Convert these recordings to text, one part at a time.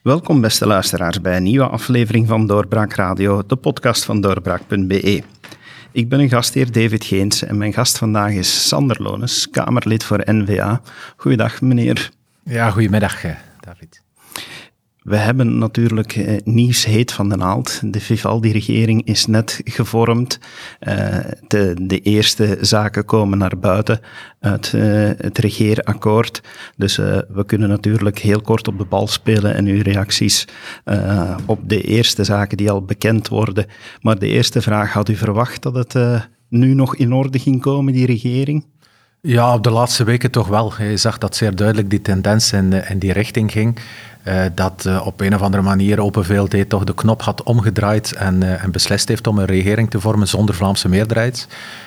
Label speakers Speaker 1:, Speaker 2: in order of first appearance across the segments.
Speaker 1: Welkom beste luisteraars bij een nieuwe aflevering van Doorbraak Radio, de podcast van doorbraak.be. Ik ben uw gastheer David Geens en mijn gast vandaag is Sander Lones, Kamerlid voor N-VA. Goeiedag meneer.
Speaker 2: Ja, goedemiddag David.
Speaker 1: We hebben natuurlijk nieuws heet van de naald. De Vivaldi-regering is net gevormd. De eerste zaken komen naar buiten uit het regeerakkoord. Dus we kunnen natuurlijk heel kort op de bal spelen en uw reacties op de eerste zaken die al bekend worden. Maar de eerste vraag, had u verwacht dat het nu nog in orde ging komen, die regering?
Speaker 2: Ja, op de laatste weken toch wel. Je zag dat zeer duidelijk die tendens in die richting ging. Dat op een of andere manier Open VLD toch de knop had omgedraaid en beslist heeft om een regering te vormen zonder Vlaamse meerderheid.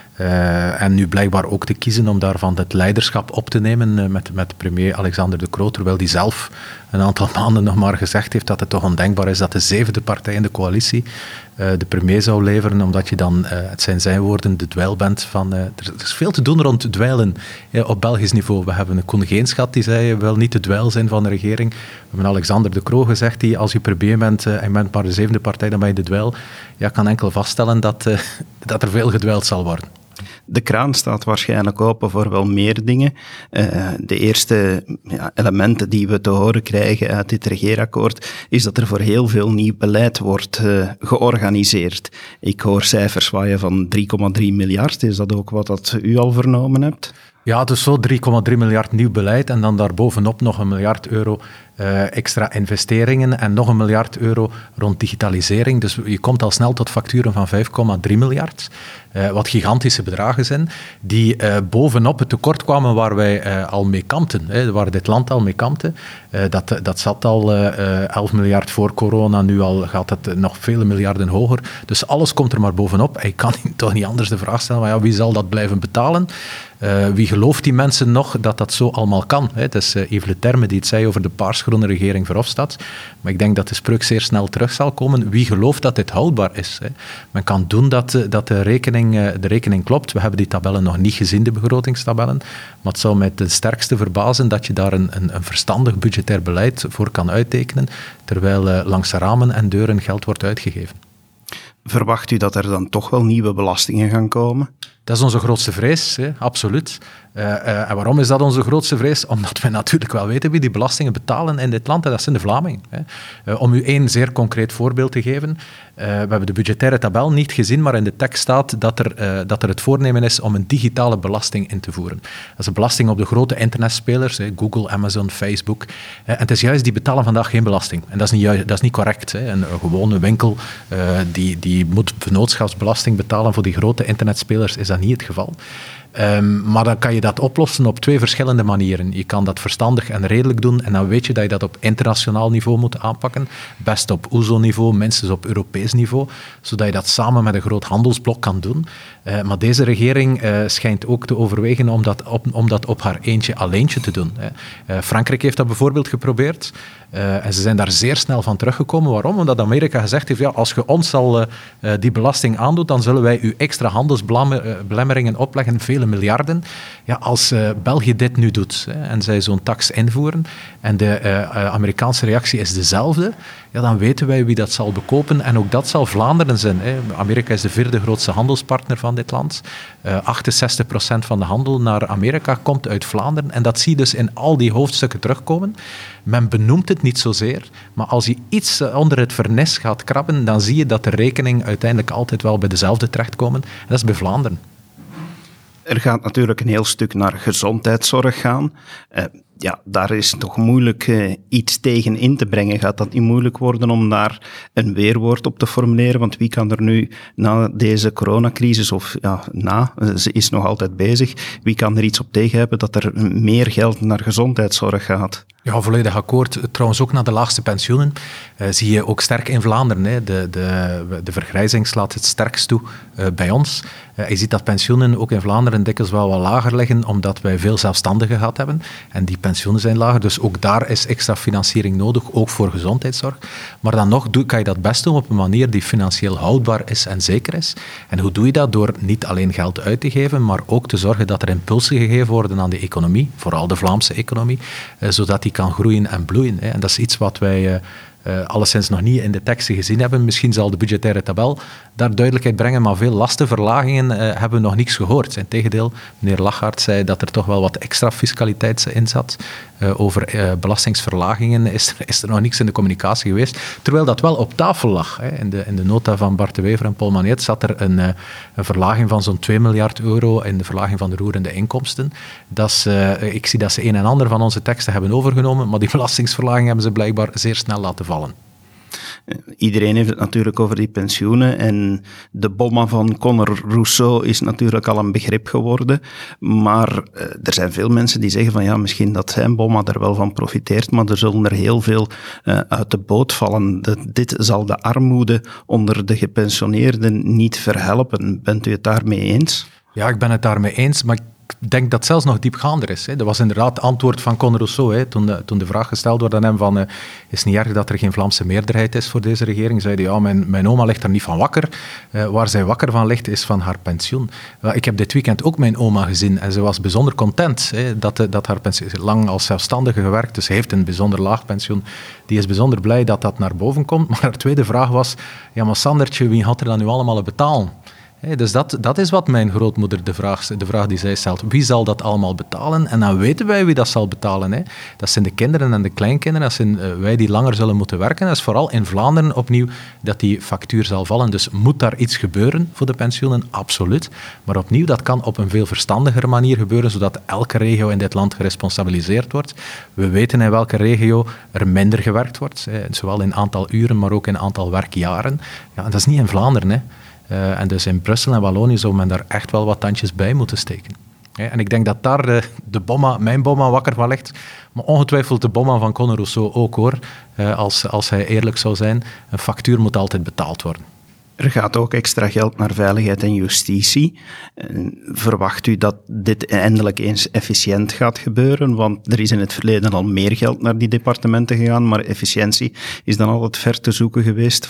Speaker 2: En nu blijkbaar ook te kiezen om daarvan het leiderschap op te nemen met premier Alexander De Croo, terwijl die zelf een aantal maanden nog maar gezegd heeft dat het toch ondenkbaar is dat de zevende partij in de coalitie de premier zou leveren, omdat je dan, het zijn zijn woorden, de dweil bent van... er is veel te doen rond dweilen op Belgisch niveau. We hebben een Koen Geens gehad, die zei, je wil niet de dweil zijn van de regering. We hebben Alexander De Croo gezegd, die als je premier bent en bent maar de zevende partij, dan ben je de dweil. Ja, ik kan enkel vaststellen dat er veel gedwijld zal worden.
Speaker 1: De kraan staat waarschijnlijk open voor wel meer dingen. De eerste elementen die we te horen krijgen uit dit regeerakkoord is dat er voor heel veel nieuw beleid wordt georganiseerd. Ik hoor cijfers waaien van 3,3 miljard. Is dat ook wat dat u al vernomen hebt?
Speaker 2: Ja, dus zo 3,3 miljard nieuw beleid en dan daarbovenop nog €1 miljard extra investeringen en nog €1 miljard rond digitalisering. Dus je komt al snel tot facturen van 5,3 miljard. Wat gigantische bedragen zijn, die bovenop het tekort kwamen waar wij al mee kampten, waar dit land al mee kampte. Dat zat al 11 miljard voor corona, nu al gaat het nog vele miljarden hoger. Dus alles komt er maar bovenop. En je kan toch niet anders de vraag stellen, maar ja, wie zal dat blijven betalen? Wie gelooft die mensen nog dat dat zo allemaal kan? Het is Yves Le Terme die het zei over de paarsgroene regering Verhofstadt. Maar ik denk dat de spreuk zeer snel terug zal komen. Wie gelooft dat dit houdbaar is? Men kan doen dat de rekening klopt. We hebben die tabellen nog niet gezien, de begrotingstabellen. Maar het zou mij ten sterkste verbazen dat je daar een verstandig budgetair beleid voor kan uittekenen, terwijl langs ramen en deuren geld wordt uitgegeven.
Speaker 1: Verwacht u dat er dan toch wel nieuwe belastingen gaan komen?
Speaker 2: Dat is onze grootste vrees, absoluut. En waarom is dat onze grootste vrees? Omdat we natuurlijk wel weten wie die belastingen betalen in dit land, en dat zijn de Vlamingen. Om u één zeer concreet voorbeeld te geven. We hebben de budgettaire tabel niet gezien, maar in de tekst staat dat er het voornemen is om een digitale belasting in te voeren. Dat is een belasting op de grote internetspelers, Google, Amazon, Facebook. En het is juist, die betalen vandaag geen belasting. En dat is niet correct. Een gewone winkel die moet vennootschapsbelasting betalen voor die grote internetspelers, is dat niet het geval. Maar dan kan je dat oplossen op 2 verschillende manieren. Je kan dat verstandig en redelijk doen en dan weet je dat je dat op internationaal niveau moet aanpakken. Best op OESO-niveau, minstens op Europees niveau, zodat je dat samen met een groot handelsblok kan doen. Maar deze regering schijnt ook te overwegen om dat op haar alleentje te doen. Frankrijk heeft dat bijvoorbeeld geprobeerd. En ze zijn daar zeer snel van teruggekomen. Waarom? Omdat Amerika gezegd heeft, ja, als je ons al die belasting aandoet, dan zullen wij u extra handelsbelemmeringen opleggen, vele miljarden. Ja, als België dit nu doet en zij zo'n tax invoeren en de Amerikaanse reactie is dezelfde, ja, dan weten wij wie dat zal bekopen en ook dat zal Vlaanderen zijn. Amerika is de 4e grootste handelspartner van dit land. 68% van de handel naar Amerika komt uit Vlaanderen en dat zie je dus in al die hoofdstukken terugkomen. Men benoemt het niet zozeer, maar als je iets onder het vernis gaat krabben, dan zie je dat de rekening uiteindelijk altijd wel bij dezelfde terechtkomen. En dat is bij Vlaanderen.
Speaker 1: Er gaat natuurlijk een heel stuk naar gezondheidszorg gaan. Ja, daar is toch moeilijk iets tegen in te brengen. Gaat dat niet moeilijk worden om daar een weerwoord op te formuleren? Want wie kan er nu na deze coronacrisis, ze is nog altijd bezig, wie kan er iets op tegen hebben dat er meer geld naar gezondheidszorg gaat?
Speaker 2: Ja, volledig akkoord. Trouwens ook naar de laagste pensioenen zie je ook sterk in Vlaanderen. De vergrijzing slaat het sterkst toe bij ons. Je ziet dat pensioenen ook in Vlaanderen dikwijls wel wat lager liggen, omdat wij veel zelfstandigen gehad hebben. En die pensioenen zijn lager, dus ook daar is extra financiering nodig, ook voor gezondheidszorg. Maar dan nog kan je dat best doen op een manier die financieel houdbaar is en zeker is. En hoe doe je dat? Door niet alleen geld uit te geven, maar ook te zorgen dat er impulsen gegeven worden aan de economie, vooral de Vlaamse economie, zodat die kan groeien en bloeien. Hè. En dat is iets wat wij alleszins nog niet in de teksten gezien hebben. Misschien zal de budgettaire tabel daar duidelijkheid brengen, maar veel lastenverlagingen hebben we nog niks gehoord. Integendeel, meneer Lachaert zei dat er toch wel wat extra fiscaliteit in zat. Over belastingsverlagingen is er nog niks in de communicatie geweest, terwijl dat wel op tafel lag. Hè. In de nota van Bart de Wever en Paul Magnet zat er een verlaging van zo'n 2 miljard euro in de verlaging van de roerende inkomsten. Ik zie dat ze een en ander van onze teksten hebben overgenomen, maar die belastingsverlaging hebben ze blijkbaar zeer snel laten vallen.
Speaker 1: Iedereen heeft het natuurlijk over die pensioenen en de bomma van Conor Rousseau is natuurlijk al een begrip geworden, maar er zijn veel mensen die zeggen van ja, misschien dat zijn bomma er wel van profiteert, maar er zullen er heel veel uit de boot vallen. Dit zal de armoede onder de gepensioneerden niet verhelpen. Bent u het daarmee eens?
Speaker 2: Ja, ik ben het daarmee eens, maar ik denk dat het zelfs nog diepgaander is. Hè. Dat was inderdaad het antwoord van Conor Rousseau. Hè. Toen de vraag gesteld werd aan hem van is het niet erg dat er geen Vlaamse meerderheid is voor deze regering? Zei hij, ja, mijn oma ligt er niet van wakker. Waar zij wakker van ligt, is van haar pensioen. Ik heb dit weekend ook mijn oma gezien en ze was bijzonder content dat haar pensioen... Lang als zelfstandige gewerkt, dus ze heeft een bijzonder laag pensioen. Die is bijzonder blij dat dat naar boven komt. Maar haar tweede vraag was, ja, maar Sandertje, wie gaat er dan nu allemaal betalen? Dus dat is wat mijn grootmoeder de vraag die zij stelt. Wie zal dat allemaal betalen? En dan weten wij wie dat zal betalen. Hè. Dat zijn de kinderen en de kleinkinderen. Dat zijn wij die langer zullen moeten werken. Dat is vooral in Vlaanderen opnieuw dat die factuur zal vallen. Dus moet daar iets gebeuren voor de pensioenen? Absoluut. Maar opnieuw, dat kan op een veel verstandiger manier gebeuren, zodat elke regio in dit land geresponsabiliseerd wordt. We weten in welke regio er minder gewerkt wordt. Zowel in aantal uren, maar ook in aantal werkjaren. Ja, en dat is niet in Vlaanderen, hè. En dus in Brussel en Wallonië zou men daar echt wel wat tandjes bij moeten steken. En ik denk dat daar mijn bomma wakker van ligt, maar ongetwijfeld de bomma van Conor Rousseau ook hoor, als hij eerlijk zou zijn. Een factuur moet altijd betaald worden.
Speaker 1: Er gaat ook extra geld naar veiligheid en justitie. Verwacht u dat dit eindelijk eens efficiënt gaat gebeuren? Want er is in het verleden al meer geld naar die departementen gegaan, maar efficiëntie is dan altijd ver te zoeken geweest.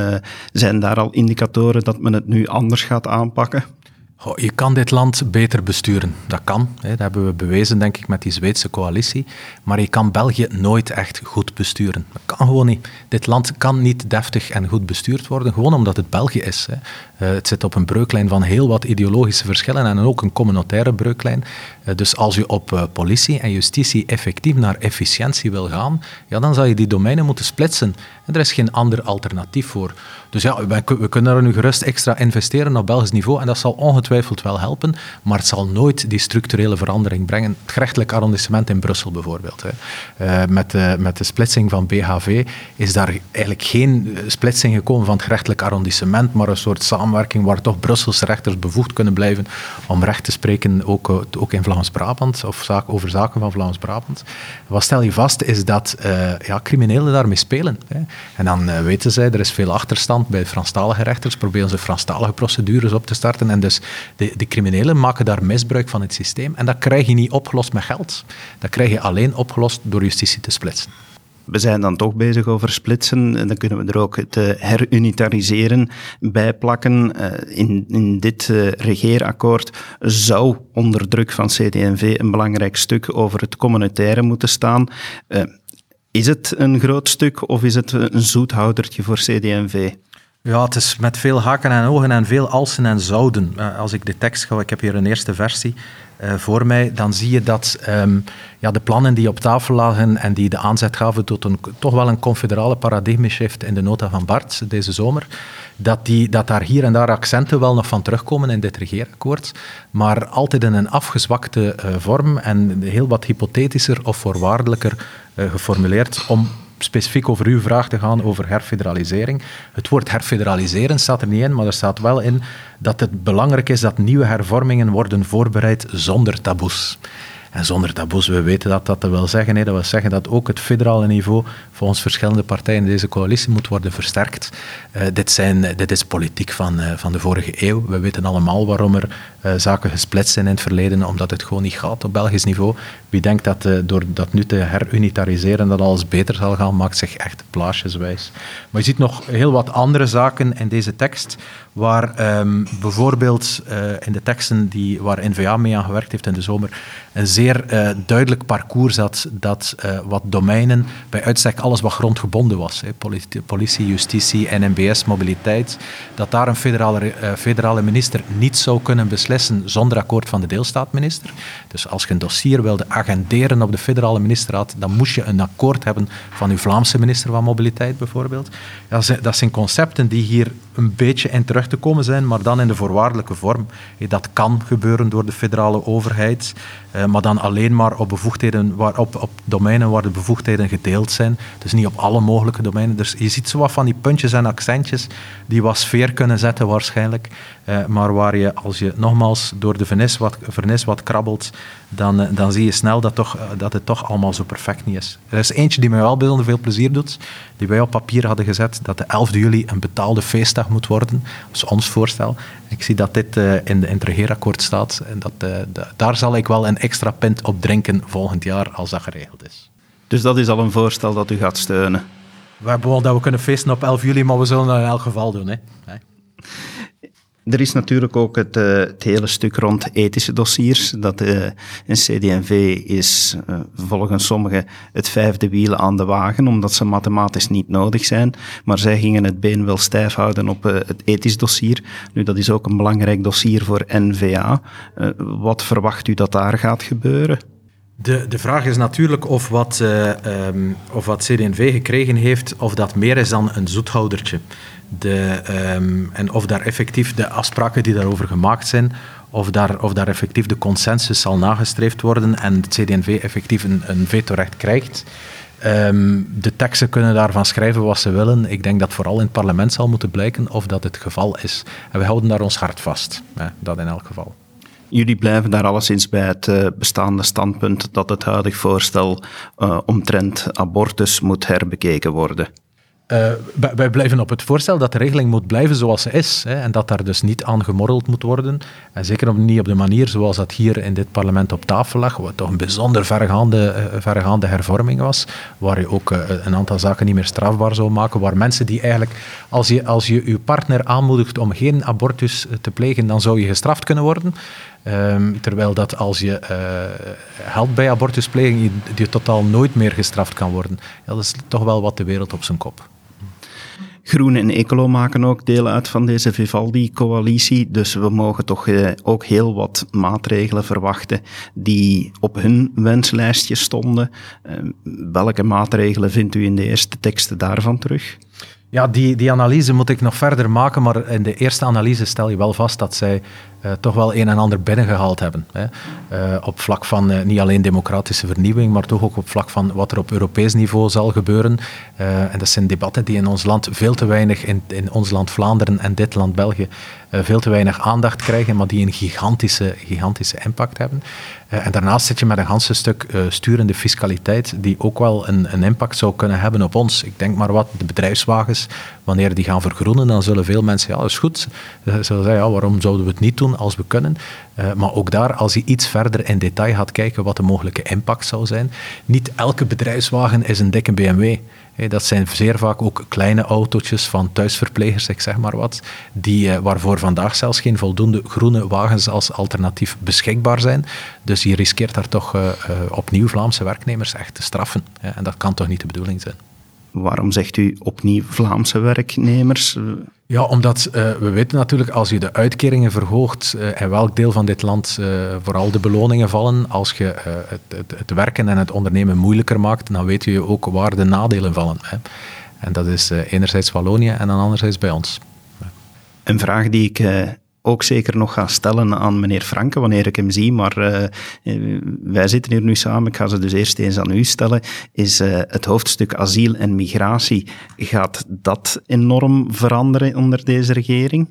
Speaker 1: Zijn daar al indicatoren dat men het nu anders gaat aanpakken?
Speaker 2: Je kan dit land beter besturen. Dat kan. Dat hebben we bewezen, denk ik, met die Zweedse coalitie. Maar je kan België nooit echt goed besturen. Dat kan gewoon niet. Dit land kan niet deftig en goed bestuurd worden, gewoon omdat het België is. Het zit op een breuklijn van heel wat ideologische verschillen en ook een communautaire breuklijn. Dus als je op politie en justitie effectief naar efficiëntie wil gaan, ja, dan zal je die domeinen moeten splitsen. En er is geen ander alternatief voor. Dus ja, we kunnen er nu gerust extra investeren op Belgisch niveau en dat zal ongetwijfeld wel helpen, maar het zal nooit die structurele verandering brengen. Het gerechtelijk arrondissement in Brussel bijvoorbeeld. Met de splitsing van BHV is daar eigenlijk geen splitsing gekomen van het gerechtelijk arrondissement, maar een soort samenwerking waar toch Brusselse rechters bevoegd kunnen blijven om recht te spreken, ook in Vlaams-Brabant, of over zaken van Vlaams-Brabant. Wat stel je vast is dat criminelen daarmee spelen. En dan weten zij, er is veel achterstand bij Franstalige rechters, proberen ze Franstalige procedures op te starten en dus de criminelen maken daar misbruik van het systeem en dat krijg je niet opgelost met geld. Dat krijg je alleen opgelost door justitie te splitsen.
Speaker 1: We zijn dan toch bezig over splitsen en dan kunnen we er ook het herunitariseren bij plakken. In dit regeerakkoord zou onder druk van CD&V een belangrijk stuk over het communautaire moeten staan. Is het een groot stuk of is het een zoethoudertje voor CD&V?
Speaker 3: Ja, het is met veel haken en ogen en veel alsen en zouden. Als ik de tekst ga, ik heb hier een eerste versie voor mij, dan zie je dat de plannen die op tafel lagen en die de aanzet gaven tot toch wel een confederale paradigma-shift in de nota van Bart deze zomer, dat daar hier en daar accenten wel nog van terugkomen in dit regeerakkoord, maar altijd in een afgezwakte vorm en heel wat hypothetischer of voorwaardelijker geformuleerd om specifiek over uw vraag te gaan over herfederalisering. Het woord herfederaliseren staat er niet in, maar er staat wel in dat het belangrijk is dat nieuwe hervormingen worden voorbereid zonder taboes. En zonder taboes, we weten dat wil zeggen. Dat wil zeggen dat ook het federale niveau volgens verschillende partijen in deze coalitie moet worden versterkt. Dit is politiek van de vorige eeuw. We weten allemaal waarom er zaken gesplitst zijn in het verleden, omdat het gewoon niet gaat op Belgisch niveau. Wie denkt dat door dat nu te herunitariseren dat alles beter zal gaan, maakt zich echt plaatjeswijs. Maar je ziet nog heel wat andere zaken in deze tekst, waar bijvoorbeeld in de teksten waar N-VA mee aan gewerkt heeft in de zomer, een zeer duidelijk parcours had dat wat domeinen, bij uitstek alles wat grondgebonden was, politie, justitie, NMBS, mobiliteit, dat daar een federale minister niet zou kunnen beslissen zonder akkoord van de deelstaatminister. Dus als je een dossier wilde agenderen op de federale ministerraad, dan moest je een akkoord hebben van uw Vlaamse minister van Mobiliteit bijvoorbeeld. Dat zijn concepten die hier een beetje in terug te komen zijn, maar dan in de voorwaardelijke vorm. Dat kan gebeuren door de federale overheid, maar dan alleen maar op bevoegdheden, op domeinen waar de bevoegdheden gedeeld zijn. Dus niet op alle mogelijke domeinen. Dus je ziet zo wat van die puntjes en accentjes die wat sfeer kunnen zetten waarschijnlijk, maar waar je, als je nogmaals door de vernis wat krabbelt, dan zie je snel dat het toch allemaal zo perfect niet is. Er is eentje die mij wel bijzonder veel plezier doet, die wij op papier hadden gezet, dat de 11 juli een betaalde feestdag moet worden. Dat is ons voorstel. Ik zie dat dit in het regeerakkoord staat. En daar zal ik wel een extra pint op drinken volgend jaar, als dat geregeld is.
Speaker 1: Dus dat is al een voorstel dat u gaat steunen?
Speaker 3: We hebben wel dat we kunnen feesten op 11 juli, maar we zullen dat in elk geval doen. Hè?
Speaker 1: Er is natuurlijk ook het hele stuk rond ethische dossiers. Dat een CD&V is volgens sommigen het vijfde wiel aan de wagen, omdat ze mathematisch niet nodig zijn. Maar zij gingen het been wel stijf houden op het ethisch dossier. Nu, dat is ook een belangrijk dossier voor N-VA. Wat verwacht u dat daar gaat gebeuren?
Speaker 3: De vraag is natuurlijk of wat CD&V gekregen heeft, of dat meer is dan een zoethoudertje. En of daar effectief de afspraken die daarover gemaakt zijn, of daar effectief de consensus zal nagestreefd worden en het CD&V effectief een vetorecht krijgt. De teksten kunnen daarvan schrijven wat ze willen. Ik denk dat vooral in het parlement zal moeten blijken of dat het geval is. En we houden daar ons hart vast. Dat in elk geval.
Speaker 1: Jullie blijven daar alleszins bij het bestaande standpunt dat het huidig voorstel omtrent abortus moet herbekeken worden?
Speaker 3: Wij blijven op het voorstel dat de regeling moet blijven zoals ze is. En dat daar dus niet aan gemorreld moet worden. En zeker niet op de manier zoals dat hier in dit parlement op tafel lag. Wat toch een bijzonder verregaande hervorming was. Waar je ook een aantal zaken niet meer strafbaar zou maken. Waar mensen die eigenlijk, als je je partner aanmoedigt om geen abortus te plegen, dan zou je gestraft kunnen worden. Terwijl dat als je helpt bij abortuspleging, je totaal nooit meer gestraft kan worden. Ja, dat is toch wel wat de wereld op zijn kop.
Speaker 1: Groen en Ecolo maken ook deel uit van deze Vivaldi-coalitie, dus we mogen toch ook heel wat maatregelen verwachten die op hun wenslijstje stonden. Welke maatregelen vindt u in de eerste teksten daarvan terug?
Speaker 3: Ja, die analyse moet ik nog verder maken, maar in de eerste analyse stel je wel vast dat zij toch wel een en ander binnengehaald hebben. Op vlak van niet alleen democratische vernieuwing, maar toch ook op vlak van wat er op Europees niveau zal gebeuren. En dat zijn debatten die in ons land veel te weinig, in ons land Vlaanderen en dit land België, veel te weinig aandacht krijgen, maar die een gigantische impact hebben. En daarnaast zit je met een ganse stuk sturende fiscaliteit die ook wel een impact zou kunnen hebben op ons. Ik denk maar wat, de bedrijfswagens, wanneer die gaan vergroenen, dan zullen veel mensen, ja, dat is goed. Ze zullen zeggen, ja, waarom zouden we het niet doen als we kunnen? Maar ook daar, als je iets verder in detail gaat kijken wat de mogelijke impact zou zijn. Niet elke bedrijfswagen is een dikke BMW. Dat zijn zeer vaak ook kleine autootjes van thuisverplegers, ik zeg maar wat, waarvoor vandaag zelfs geen voldoende groene wagens als alternatief beschikbaar zijn. Dus je riskeert daar toch opnieuw Vlaamse werknemers echt te straffen. En dat kan toch niet de bedoeling zijn.
Speaker 1: Waarom zegt u opnieuw Vlaamse werknemers?
Speaker 3: Ja, omdat we weten natuurlijk, als je de uitkeringen verhoogt, in welk deel van dit land vooral de beloningen vallen, als je het werken en het ondernemen moeilijker maakt, dan weet je ook waar de nadelen vallen. En dat is enerzijds Wallonië en dan anderzijds bij ons.
Speaker 1: Een vraag die ik ook zeker nog ga stellen aan meneer Franke, wanneer ik hem zie, maar wij zitten hier nu samen, ik ga ze dus eerst eens aan u stellen, is het hoofdstuk asiel en migratie. Gaat dat enorm veranderen onder deze regering?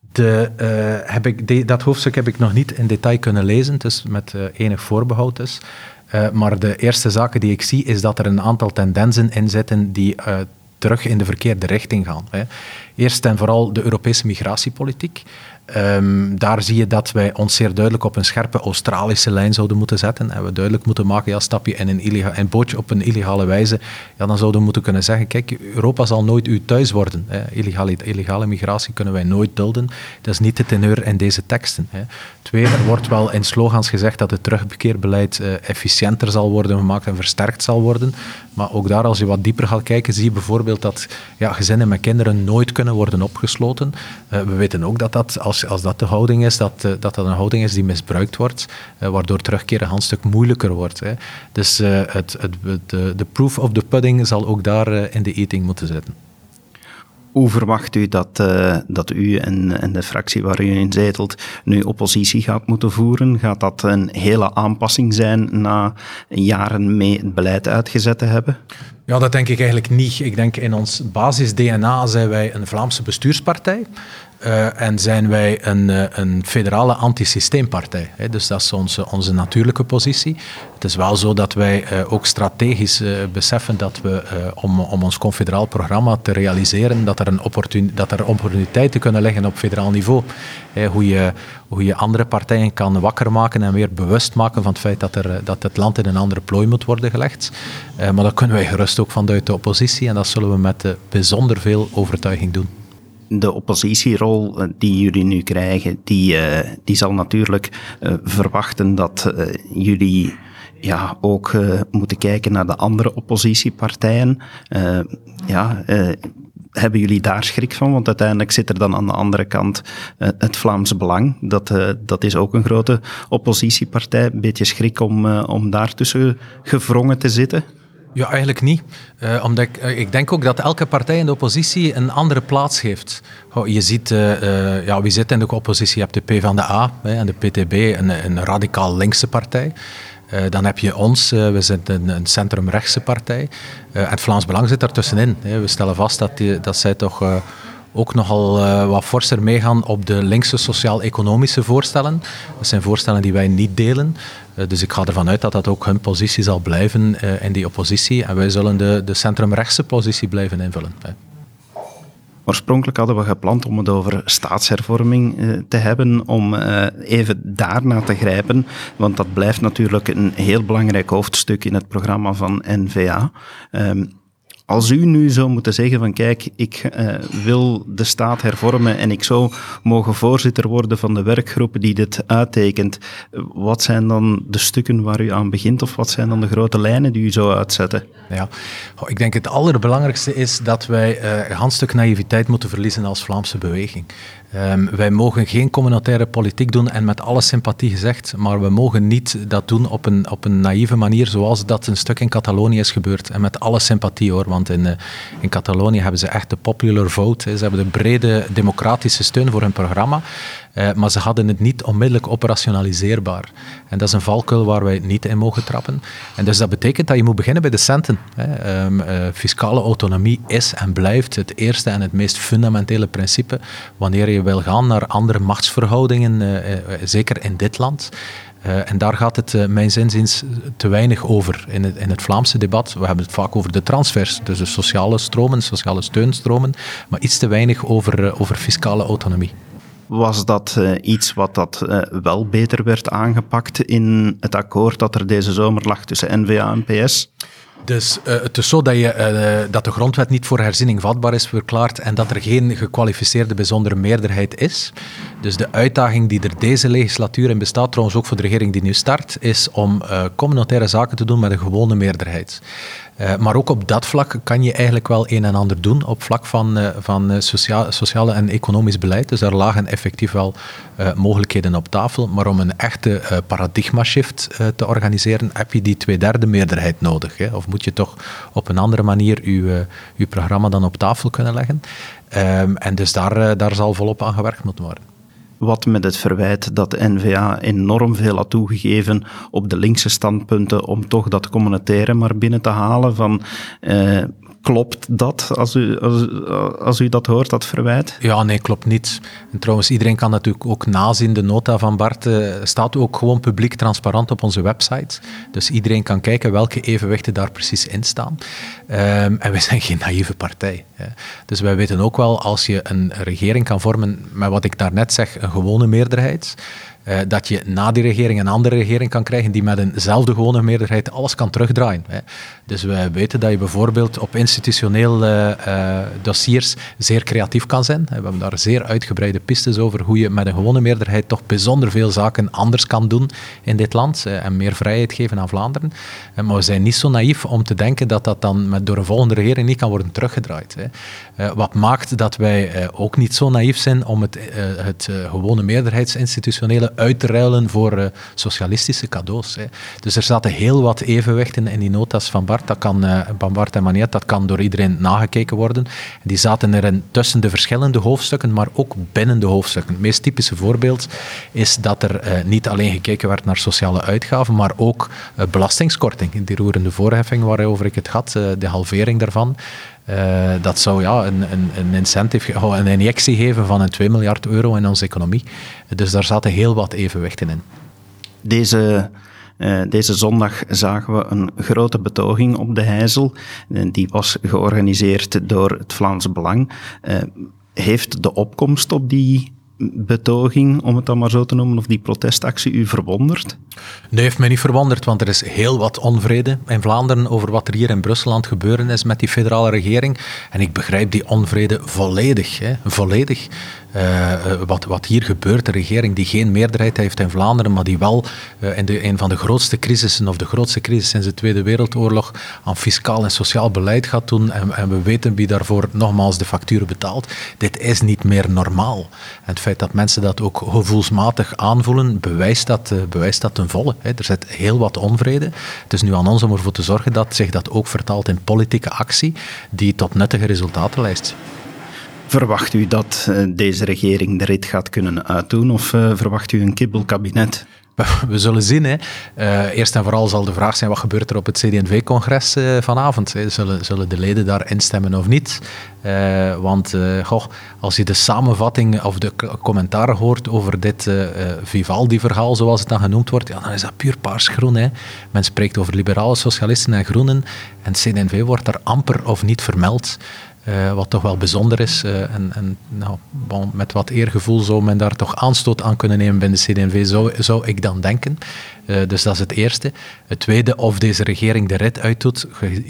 Speaker 3: Dat hoofdstuk heb ik nog niet in detail kunnen lezen, dus met enig voorbehoud dus. Maar de eerste zaken die ik zie, is dat er een aantal tendensen in zitten die terug in de verkeerde richting gaan. Eerst en vooral de Europese migratiepolitiek. Daar zie je dat wij ons zeer duidelijk op een scherpe Australische lijn zouden moeten zetten. En we duidelijk moeten maken, ja, stap je in een bootje op een illegale wijze, ja, dan zouden we moeten kunnen zeggen, kijk, Europa zal nooit uw thuis worden. Illegale migratie kunnen wij nooit dulden. Dat is niet de teneur in deze teksten. 2, er wordt wel in slogans gezegd dat het terugkeerbeleid efficiënter zal worden gemaakt en versterkt zal worden. Maar ook daar, als je wat dieper gaat kijken, zie je bijvoorbeeld dat gezinnen met kinderen nooit kunnen worden opgesloten. We weten ook dat als dat de houding is, dat een houding is die misbruikt wordt, waardoor terugkeer een stuk moeilijker wordt. Dus de proof of the pudding zal ook daar in de eating moeten zitten.
Speaker 1: Hoe verwacht u dat u en de fractie waar u in zetelt nu oppositie gaat moeten voeren? Gaat dat een hele aanpassing zijn na jaren mee het beleid uitgezet te hebben?
Speaker 3: Ja, dat denk ik eigenlijk niet. Ik denk in ons basis-DNA zijn wij een Vlaamse bestuurspartij. En zijn wij een federale antisysteempartij. Dus dat is onze natuurlijke positie. Het is wel zo dat wij ook strategisch beseffen dat we, om ons confederaal programma te realiseren, dat er opportuniteiten kunnen liggen op federaal niveau. Hoe je andere partijen kan wakker maken en weer bewust maken van het feit dat het land in een andere plooi moet worden gelegd. Maar dat kunnen wij gerust ook vanuit de oppositie en dat zullen we met bijzonder veel overtuiging doen.
Speaker 1: De oppositierol die jullie nu krijgen, die zal natuurlijk verwachten dat jullie ook moeten kijken naar de andere oppositiepartijen. Hebben jullie daar schrik van? Want uiteindelijk zit er dan aan de andere kant het Vlaams Belang. Dat is ook een grote oppositiepartij. Een beetje schrik om daartussen gevrongen te zitten?
Speaker 3: Ja, eigenlijk niet. Omdat ik denk ook dat elke partij in de oppositie een andere plaats heeft. Je ziet, wie zit in de oppositie? Je hebt de PvdA en de PTB, een radicaal linkse partij. Dan heb je ons, we zijn een centrumrechtse partij. En het Vlaams Belang zit daartussenin. We stellen vast dat zij toch ook nogal wat forser meegaan op de linkse sociaal-economische voorstellen. Dat zijn voorstellen die wij niet delen. Dus ik ga ervan uit dat dat ook hun positie zal blijven in die oppositie. En wij zullen de centrumrechtse positie blijven invullen.
Speaker 1: Oorspronkelijk hadden we gepland om het over staatshervorming te hebben, om even daarna te grijpen, want dat blijft natuurlijk een heel belangrijk hoofdstuk in het programma van N-VA. Als u nu zou moeten zeggen van kijk, ik wil de staat hervormen en ik zou mogen voorzitter worden van de werkgroep die dit uittekent, wat zijn dan de stukken waar u aan begint of wat zijn dan de grote lijnen die u zou uitzetten?
Speaker 3: Ja, ik denk het allerbelangrijkste is dat wij een stuk naïviteit moeten verliezen als Vlaamse beweging. Wij mogen geen communautaire politiek doen en met alle sympathie gezegd, maar we mogen niet dat doen op een naïeve manier zoals dat een stuk in Catalonië is gebeurd. En met alle sympathie hoor, want in Catalonië hebben ze echt de popular vote. Ze hebben de brede democratische steun voor hun programma, maar ze hadden het niet onmiddellijk operationaliseerbaar. En dat is een valkuil waar wij niet in mogen trappen. En dus dat betekent dat je moet beginnen bij de centen. Fiscale autonomie is en blijft het eerste en het meest fundamentele principe wanneer je wil gaan naar andere machtsverhoudingen, zeker in dit land. En daar gaat het, mijns inziens, te weinig over in het Vlaamse debat. We hebben het vaak over de transfers, dus de sociale stromen, sociale steunstromen, maar iets te weinig over fiscale autonomie.
Speaker 1: Was dat iets wat wel beter werd aangepakt in het akkoord dat er deze zomer lag tussen N-VA en PS?
Speaker 3: Dus het is zo dat de grondwet niet voor herziening vatbaar is verklaard en dat er geen gekwalificeerde bijzondere meerderheid is. Dus de uitdaging die er deze legislatuur in bestaat, trouwens ook voor de regering die nu start, is om communautaire zaken te doen met een gewone meerderheid. Maar ook op dat vlak kan je eigenlijk wel een en ander doen op vlak van sociale en economisch beleid. Dus daar lagen effectief wel mogelijkheden op tafel. Maar om een echte paradigma-shift te organiseren, heb je die 2/3 meerderheid nodig. Hè? Of moet je toch op een andere manier je programma dan op tafel kunnen leggen. En dus daar zal volop aan gewerkt moeten worden.
Speaker 1: Wat met het verwijt dat de N-VA enorm veel had toegegeven op de linkse standpunten om toch dat communautaire maar binnen te halen van Klopt dat als u dat hoort, dat verwijt?
Speaker 2: Ja, nee, klopt niet. En trouwens, iedereen kan natuurlijk ook nazien. De nota van Bart staat ook gewoon publiek transparant op onze website. Dus iedereen kan kijken welke evenwichten daar precies in staan. En wij zijn geen naïeve partij. Dus wij weten ook wel, als je een regering kan vormen met wat ik daarnet zeg, een gewone meerderheid, dat je na die regering een andere regering kan krijgen die met eenzelfde gewone meerderheid alles kan terugdraaien. Dus wij weten dat je bijvoorbeeld op institutioneel dossiers zeer creatief kan zijn. We hebben daar zeer uitgebreide pistes over hoe je met een gewone meerderheid toch bijzonder veel zaken anders kan doen in dit land en meer vrijheid geven aan Vlaanderen. Maar we zijn niet zo naïef om te denken dat dat dan door een volgende regering niet kan worden teruggedraaid. Wat maakt dat wij ook niet zo naïef zijn om het gewone meerderheidsinstitutionele uit te ruilen voor socialistische cadeaus. Dus er zaten heel wat evenwichten in die notas van Bart. Van Bart en Magnet, dat kan door iedereen nagekeken worden. Die zaten erin tussen de verschillende hoofdstukken, maar ook binnen de hoofdstukken. Het meest typische voorbeeld is dat er niet alleen gekeken werd naar sociale uitgaven, maar ook belastingskorting. Die roerende voorheffing waarover ik het had, de halvering daarvan. Dat zou een incentive, een injectie geven van €2 miljard in onze economie. Dus daar zaten heel wat evenwichten in.
Speaker 1: Deze zondag zagen we een grote betoging op de Heijzel. Die was georganiseerd door het Vlaams Belang. Heeft de opkomst op die betoging, om het dan maar zo te noemen, of die protestactie u verwonderd?
Speaker 2: Nee, heeft mij niet verwonderd, want er is heel wat onvrede in Vlaanderen over wat er hier in Brussel aan het gebeuren is met die federale regering. En ik begrijp die onvrede volledig. Volledig. Wat hier gebeurt, de regering die geen meerderheid heeft in Vlaanderen, maar die wel in een van de grootste crisissen, of de grootste crisis sinds de Tweede Wereldoorlog, aan fiscaal en sociaal beleid gaat doen. En we weten wie daarvoor nogmaals de facturen betaalt. Dit is niet meer normaal. En het feit dat mensen dat ook gevoelsmatig aanvoelen, bewijst dat ten volle. Er zit heel wat onvrede. Het is nu aan ons om ervoor te zorgen dat zich dat ook vertaalt in politieke actie die tot nuttige resultaten leidt.
Speaker 1: Verwacht u dat deze regering de rit gaat kunnen uitdoen of verwacht u een kibbelkabinet?
Speaker 2: We zullen zien. Eerst en vooral zal de vraag zijn, wat gebeurt er op het CD&V-congres vanavond? Zullen de leden daar instemmen of niet? Want als je de samenvatting of de commentaren hoort over dit Vivaldi-verhaal, zoals het dan genoemd wordt, dan is dat puur paars-groen. Men spreekt over liberale socialisten en groenen en het CD&V wordt daar amper of niet vermeld. Wat toch wel bijzonder is. Met wat eergevoel zou men daar toch aanstoot aan kunnen nemen binnen de CD&V, zou ik dan denken. Dus dat is het eerste. Het tweede, of deze regering de rit uitdoet.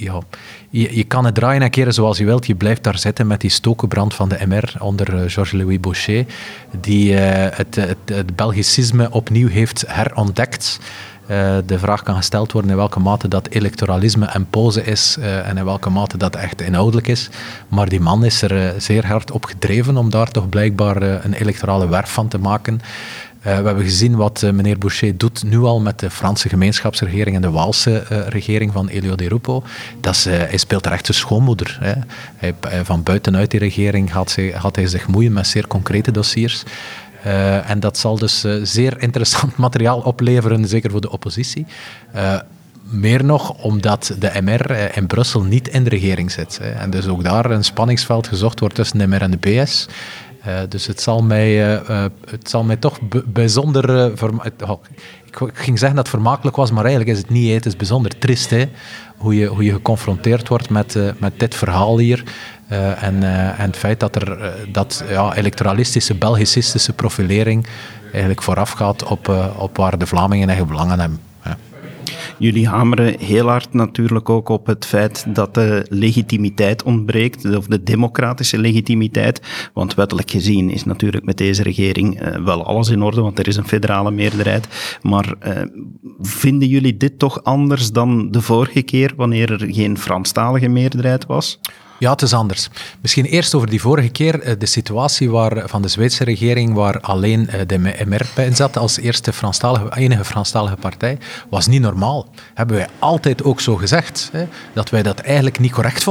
Speaker 2: Je kan het draaien en keren zoals je wilt. Je blijft daar zitten met die stokenbrand van de MR onder Georges-Louis Boucher, die het Belgicisme opnieuw heeft herontdekt. De vraag kan gesteld worden in welke mate dat electoralisme en pose is en in welke mate dat echt inhoudelijk is. Maar die man is er zeer hard op gedreven om daar toch blijkbaar een electorale werf van te maken. We hebben gezien wat meneer Boucher doet nu al met de Franse gemeenschapsregering en de Waalse regering van Elio Di Rupo. Hij speelt er echt de schoonmoeder. Van buitenuit die regering gaat hij zich moeien met zeer concrete dossiers. En dat zal dus zeer interessant materiaal opleveren, zeker voor de oppositie. Meer nog omdat de MR in Brussel niet in de regering zit. En dus ook daar een spanningsveld gezocht wordt tussen de MR en de PS. Dus het zal mij toch bijzonder... Ik ging zeggen dat het vermakelijk was, maar eigenlijk is het niet. Het is bijzonder triest, hoe je geconfronteerd wordt met dit verhaal hier. En het feit dat electoralistische, Belgicistische profilering eigenlijk voorafgaat op waar de Vlamingen eigen belangen hebben. Ja.
Speaker 1: Jullie hameren heel hard natuurlijk ook op het feit dat de legitimiteit ontbreekt, of de democratische legitimiteit. Want wettelijk gezien is natuurlijk met deze regering wel alles in orde, want er is een federale meerderheid. Maar vinden jullie dit toch anders dan de vorige keer, wanneer er geen Franstalige meerderheid was?
Speaker 2: Ja, het is anders. Misschien eerst over die vorige keer. De situatie van de Zweedse regering, waar alleen de MR bij zat als enige Franstalige partij, was niet normaal. Hebben wij altijd ook zo gezegd, dat wij dat eigenlijk niet correct vonden.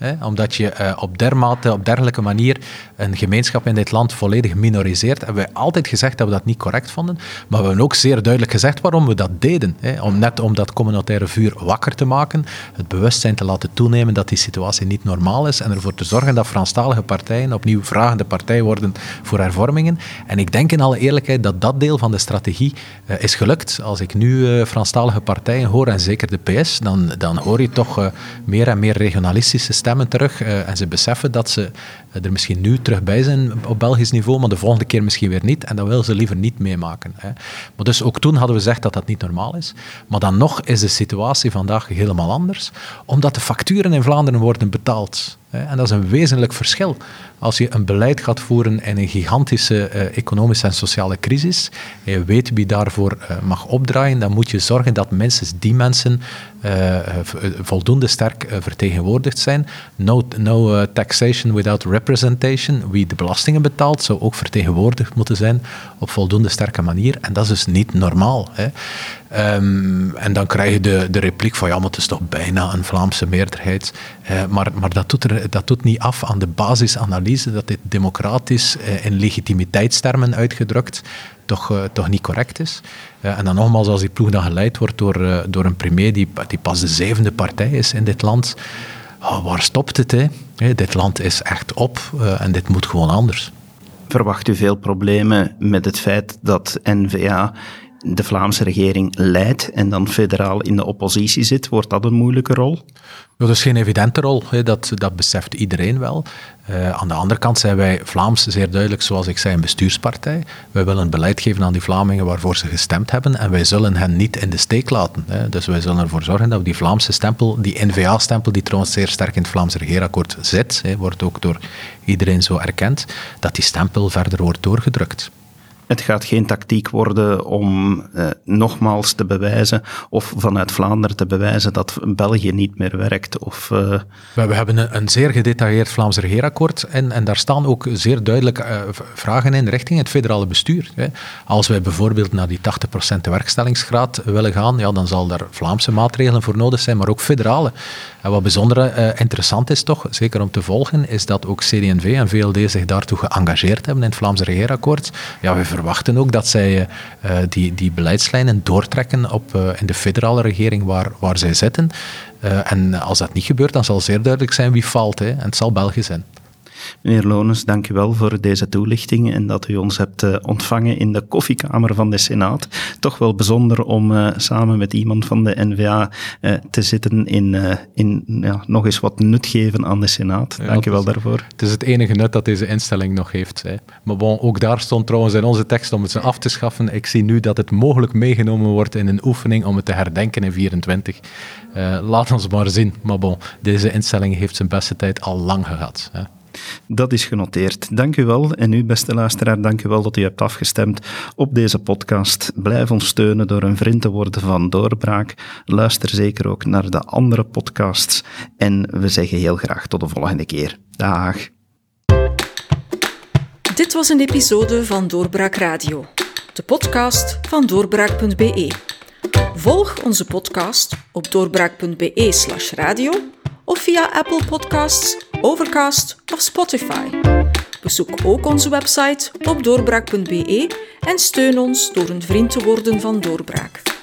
Speaker 2: Hè, omdat je op dergelijke manier een gemeenschap in dit land volledig minoriseert. Hebben wij altijd gezegd dat we dat niet correct vonden. Maar we hebben ook zeer duidelijk gezegd waarom we dat deden. Hè, om dat communautaire vuur wakker te maken, het bewustzijn te laten toenemen dat die situatie niet normaal is en ervoor te zorgen dat Franstalige partijen opnieuw vragende partij worden voor hervormingen. En ik denk in alle eerlijkheid dat dat deel van de strategie is gelukt. Als ik nu Franstalige partijen hoor, en zeker de PS, dan hoor je toch meer en meer regionalistische stemmen terug. En ze beseffen dat ze er misschien nu terug bij zijn op Belgisch niveau, maar de volgende keer misschien weer niet. En dat willen ze liever niet meemaken. Hè. Maar dus ook toen hadden we gezegd dat dat niet normaal is. Maar dan nog is de situatie vandaag helemaal anders, omdat de facturen in Vlaanderen worden betaald. En dat is een wezenlijk verschil. Als je een beleid gaat voeren in een gigantische economische en sociale crisis, en je weet wie daarvoor mag opdraaien, dan moet je zorgen dat minstens die mensen voldoende sterk vertegenwoordigd zijn. No taxation without representation. Wie de belastingen betaalt, zou ook vertegenwoordigd moeten zijn op voldoende sterke manier. En dat is dus niet normaal. Hè. En dan krijg je de repliek van ja, maar het is toch bijna een Vlaamse meerderheid. Maar dat doet niet af aan de basisanalyse dat dit democratisch in legitimiteitstermen uitgedrukt toch niet correct is. En dan nogmaals, als die ploeg dan geleid wordt door een premier die pas de 7e partij is in dit land, waar stopt het? Hè? Dit land is echt op en dit moet gewoon anders.
Speaker 1: Verwacht u veel problemen met het feit dat N-VA de Vlaamse regering leidt en dan federaal in de oppositie zit? Wordt dat een moeilijke rol?
Speaker 2: Dat is geen evidente rol, dat beseft iedereen wel. Aan de andere kant zijn wij Vlaams zeer duidelijk, zoals ik zei, een bestuurspartij. Wij willen een beleid geven aan die Vlamingen waarvoor ze gestemd hebben en wij zullen hen niet in de steek laten. Dus wij zullen ervoor zorgen dat we die Vlaamse stempel, die N-VA-stempel, die trouwens zeer sterk in het Vlaams regeerakkoord zit, wordt ook door iedereen zo erkend, dat die stempel verder wordt doorgedrukt.
Speaker 1: Het gaat geen tactiek worden om nogmaals te bewijzen of vanuit Vlaanderen te bewijzen dat België niet meer werkt.
Speaker 2: We hebben een zeer gedetailleerd Vlaams regeerakkoord en daar staan ook zeer duidelijk vragen in richting het federale bestuur. Hè. Als wij bijvoorbeeld naar die 80% werkstellingsgraad willen gaan, ja, dan zal daar Vlaamse maatregelen voor nodig zijn, maar ook federale. En wat bijzonder interessant is toch, zeker om te volgen, is dat ook CD&V en VLD zich daartoe geëngageerd hebben in het Vlaams regeerakkoord. Ja, we verwachten ook dat zij die beleidslijnen doortrekken in de federale regering waar zij zitten. En als dat niet gebeurt, dan zal zeer duidelijk zijn wie faalt. Hè. En het zal België zijn.
Speaker 1: Meneer Loonens, dank u wel voor deze toelichting en dat u ons hebt ontvangen in de koffiekamer van de Senaat. Toch wel bijzonder om samen met iemand van de N-VA te zitten in nog eens wat nut geven aan de Senaat. Dank u wel daarvoor.
Speaker 2: Het is het enige nut dat deze instelling nog heeft. Hè. Maar bon, ook daar stond trouwens in onze tekst om het af te schaffen. Ik zie nu dat het mogelijk meegenomen wordt in een oefening om het te herdenken in 2024. Laat ons maar zien. Maar bon, deze instelling heeft zijn beste tijd al lang gehad. Hè.
Speaker 1: Dat is genoteerd. Dank u wel. En u, beste luisteraar, dank u wel dat u hebt afgestemd op deze podcast. Blijf ons steunen door een vriend te worden van Doorbraak. Luister zeker ook naar de andere podcasts. En we zeggen heel graag tot de volgende keer. Dag.
Speaker 4: Dit was een episode van Doorbraak Radio, de podcast van doorbraak.be. Volg onze podcast op doorbraak.be/radio of via Apple Podcasts, Overcast of Spotify. Bezoek ook onze website op doorbraak.be en steun ons door een vriend te worden van Doorbraak.